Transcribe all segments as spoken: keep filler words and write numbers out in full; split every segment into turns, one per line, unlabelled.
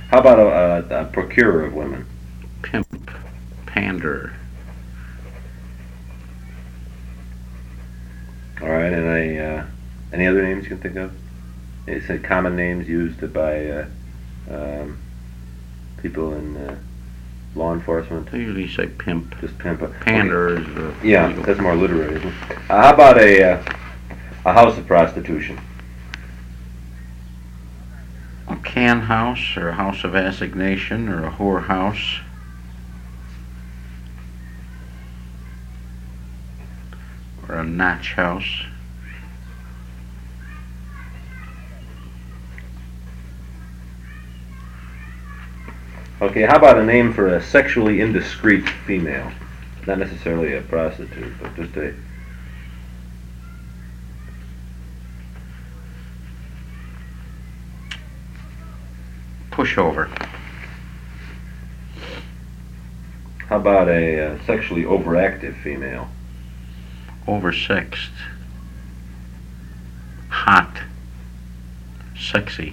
How about a, a, a procurer of women?
Pimp. Panderer.
All right, and I, uh, any other names you can think of? It's uh, common names used by uh, um, people in uh, law enforcement.
They usually say pimp.
Just pimp.
Panderer is the
Yeah,
legal.
that's more literary, isn't it? Uh, how about a uh, a house of prostitution?
A can house, or a house of assignation, or a whore house. Or a natch house.
Okay, how about a name for a sexually indiscreet female? Not necessarily a prostitute, but just a...
Pushover.
How about a uh, sexually overactive female?
Oversexed. Hot. Sexy.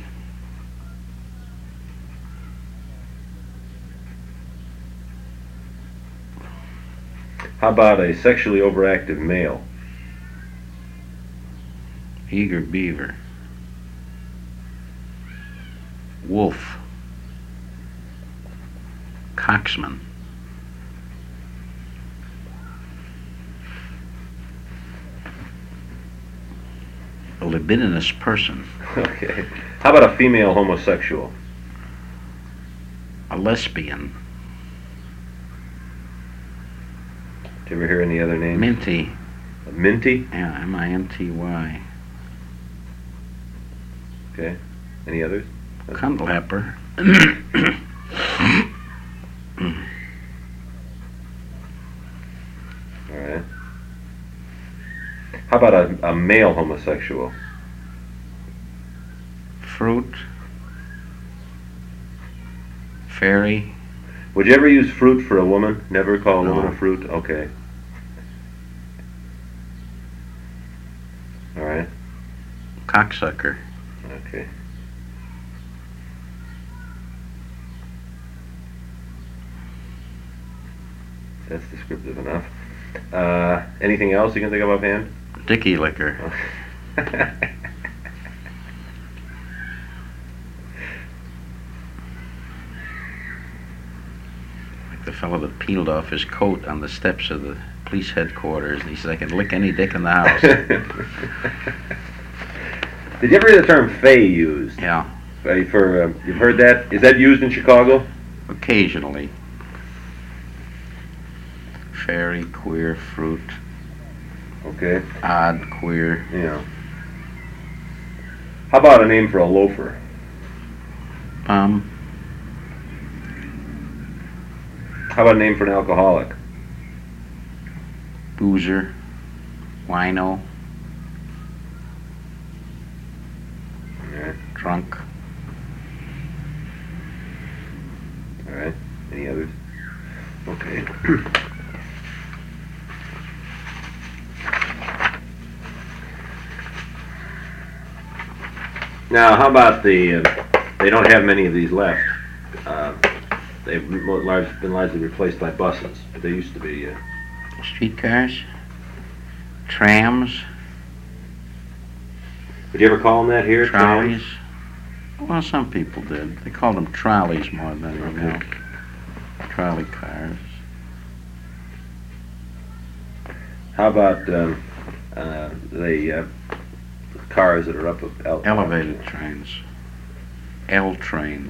How about a sexually overactive male?
Eager beaver. Wolf. Coxman. A libidinous person.
Okay. How about a female homosexual?
A lesbian.
Did you ever hear any other names?
Minty.
A minty?
Yeah, M I N T Y.
Okay. Any others?
Cundlepper.
All right. How about a, a male homosexual?
Fruit. Fairy.
Would you ever use fruit for a woman? Never call a
No.
woman a fruit? Okay. All right.
Cocksucker.
Okay. That's descriptive enough. Uh, anything else you can think of offhand?
Dicky liquor. Like the fellow that peeled off his coat on the steps of the police headquarters, and he said, I can lick any dick in the house.
Did you ever hear the term "fey" used?
Yeah,
Uh, for um, you've heard that? Is that used in Chicago?
occasionally. Fairy, queer, fruit,
Okay.
odd, queer.
Yeah. How about a name for a loafer?
Um,
How about a name for an alcoholic?
boozer, wino,
All right.
drunk.
All right. Any others? Okay. Now, how about the? Uh, they don't have many of these left. Uh, they've mo- large, been largely replaced by buses, but they used to be. Uh,
Streetcars, trams,
Did you ever call them that here?
trolleys. Well, some people did. They called them trolleys more than anything else. Trolley cars.
How about um, uh, the uh, cars that are up of el-
Elevated trains. L trains.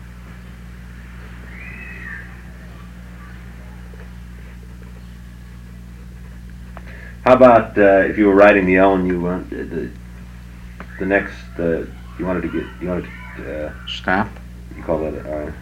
How about uh, if you were riding the L and you want uh, the the next uh, you wanted to get you wanted to uh,
Stop.
you call that uh,